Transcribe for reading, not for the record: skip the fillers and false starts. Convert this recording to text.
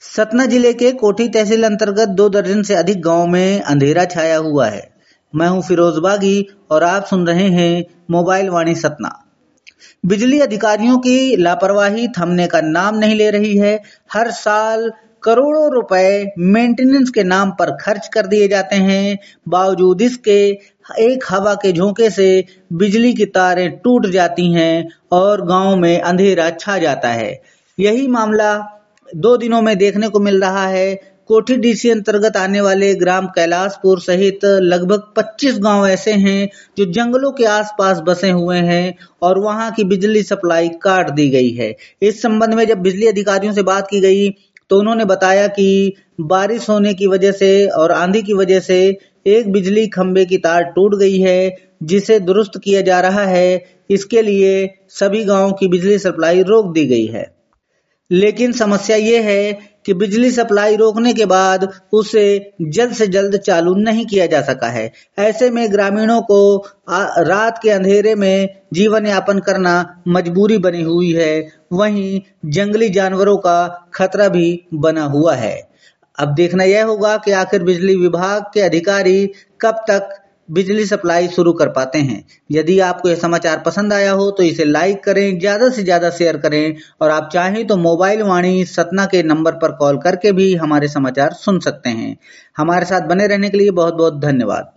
सतना जिले के कोठी तहसील अंतर्गत 2 दर्जन से अधिक गांव में अंधेरा छाया हुआ है। मैं हूं फिरोज बागी और आप सुन रहे हैं मोबाइल वाणी सतना। बिजली अधिकारियों की लापरवाही थमने का नाम नहीं ले रही है। हर साल करोड़ों रुपए मेंटेनेंस के नाम पर खर्च कर दिए जाते हैं। बावजूद इसके एक हवा के झोंके से बिजली की तारें टूट जाती हैं और गांव में अंधेरा छा जाता है। यही मामला 2 दिनों में देखने को मिल रहा है। कोठी डीसी अंतर्गत आने वाले ग्राम कैलाशपुर सहित लगभग 25 गांव ऐसे हैं जो जंगलों के आसपास बसे हुए हैं और वहां की बिजली सप्लाई काट दी गई है। इस संबंध में जब बिजली अधिकारियों से बात की गई तो उन्होंने बताया कि बारिश होने की वजह से और आंधी की वजह से एक बिजली खंभे की तार टूट गई है, जिसे दुरुस्त किया जा रहा है। इसके लिए सभी गांवों की बिजली सप्लाई रोक दी गई है। लेकिन समस्या ये है कि बिजली सप्लाई रोकने के बाद उसे जल्द से जल्द चालू नहीं किया जा सका है। ऐसे में ग्रामीणों को रात के अंधेरे में जीवन यापन करना मजबूरी बनी हुई है। वहीं जंगली जानवरों का खतरा भी बना हुआ है। अब देखना यह होगा कि आखिर बिजली विभाग के अधिकारी कब तक बिजली सप्लाई शुरू कर पाते हैं। यदि आपको यह समाचार पसंद आया हो तो इसे लाइक करें, ज्यादा से ज्यादा शेयर करें और आप चाहें तो मोबाइल वाणी सतना के नंबर पर कॉल करके भी हमारे समाचार सुन सकते हैं। हमारे साथ बने रहने के लिए बहुत बहुत धन्यवाद।